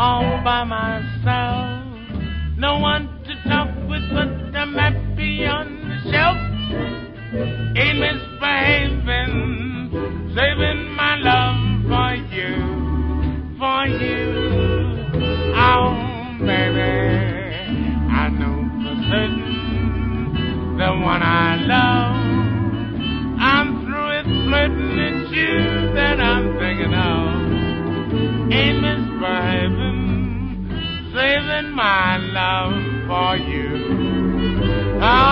all by myself. No one to talk with, but I'm happy on the shelf. Ain't misbehaving, saving my love for you, for you. Oh, baby, I know for certain the one I love. I'm through with flirting, it's you that I'm thinking of. Ain't misbehaving, saving my love for you. Oh,